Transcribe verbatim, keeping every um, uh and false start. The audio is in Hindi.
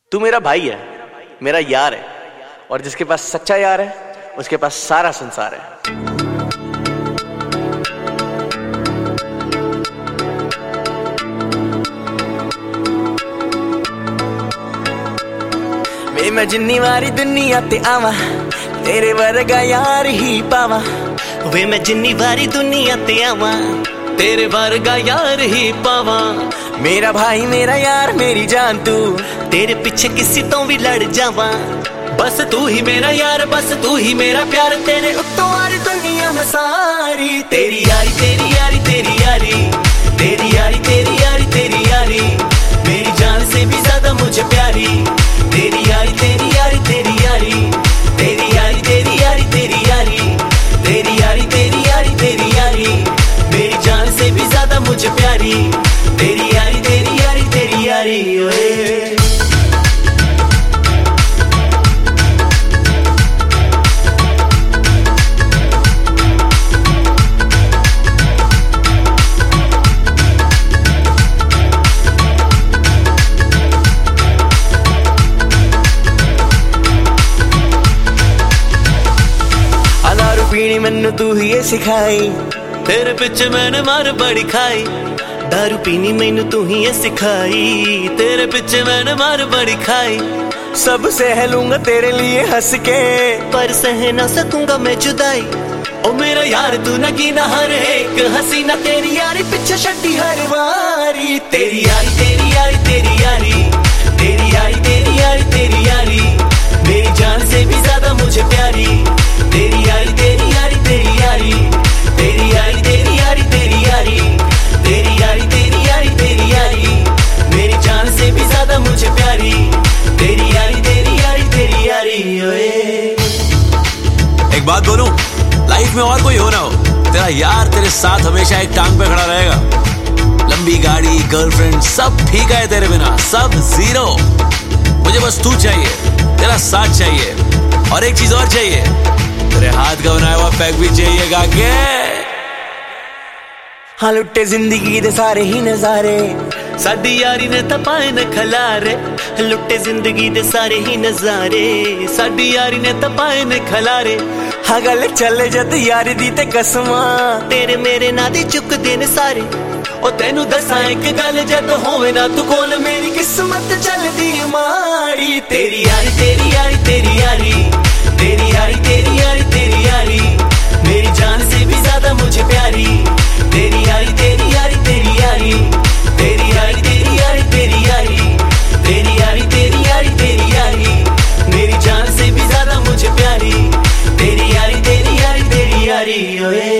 तू मेरा भाई है, मेरा यार है, और जिसके पास सच्चा यार है उसके पास सारा संसार है। वे मैं जिन्नी वारी दुनिया ते आवा तेरे वर्गा यार ही पावा। वे मैं जिन्नी वारी दुनिया ते आवा तेरे वर्गा यार ही पावा। मेरा भाई मेरा यार मेरी जान तू, तेरे पीछे किसी तो भी लड़ जावा। बस तू ही मेरा यार, बस तू ही मेरा प्यार, तेरे उत्तों और दुनिया में सारी। तेरी यारी तेरी यारी तेरी यारी तेरी यारी तेरी यारी तेरी यारी मेरी जान से भी ज्यादा मुझे प्यारी। तेरी यारी तेरी यारी तेरी यारी तेरी यारी तेरी यारी तेरी यारी तेरी यारी तेरी यारी तेरी यारी मेरी जान से भी ज्यादा मुझे प्यारी। तेरी यारी तेरी यारी तेरी यारी ओए। पीनी मैनू तू ही ये सिखाई, तेरे पिछे मैंने मार बड़ी खाई। दारू पीनी मैनू तू ही ये सिखाई, तेरे पिछे मैंने मार बड़ी खाई। सब सह लूंगा तेरे लिए हंस के, पर सह ना सकूंगा मैं जुदाई। ओ मेरा यार तू न गिना हर एक हसीना, तेरी यारी पिछे छड्डी हर वारी। तेरी यारी तेरी यारी तेरी यारी तेरी यारी तेरी यारी तेरी यारी मेरी जान से भी ज्यादा मुझे प्यारी। तेरी यारी तेरी यारी तेरी यारी तेरी यारी तेरी यारी तेरी यारी तेरी यारी तेरी यारी तेरी यारी मेरी जान से भी ज्यादा मुझे प्यारी। तेरी यारी तेरी यारी तेरी यारी ओए। एक बात बोलूं, लाइफ में और कोई हो ना हो, तेरा यार तेरे साथ हमेशा एक टांग पे खड़ा रहेगा। लंबी गाड़ी, गर्लफ्रेंड सब ठीक है तेरे बिना, सब जीरो। मुझे बस तू चाहिए, तेरा साथ चाहिए, और एक चीज और चाहिए, तेरे हाथ का बनाया हुआ पैक भी चाहिए गाके। हाँ लुट्टे जिंदगी दे सारे ही नजारे, साडी यारी ने तपाए न खलारे। लुट्टे जिंदगी दे सारे ही नजारे, साडी यारी ने तपाए न खलारे। हाँ गल चले जद यारी दी ते कसमा, तेरे मेरे ना दी चुक देने सारे। ओ तेनू दसा एक गल, जद होवे ना तू कोल मेरी किस्मत चलदी माड़ी। तेरी यारी तेरी यारी तेरी यारी तेरी यारी तेरी यारी तेरी यारी मेरी जान से भी ज्यादा मुझे प्यारी। तेरी यारी तेरी यारी तेरी यारी तेरी यारी तेरी यारी तेरी यारी तेरी यारी तेरी यारी तेरी यारी मेरी जान से भी ज्यादा मुझे प्यारी। तेरी यारी तेरी यारी तेरी यारी ओए।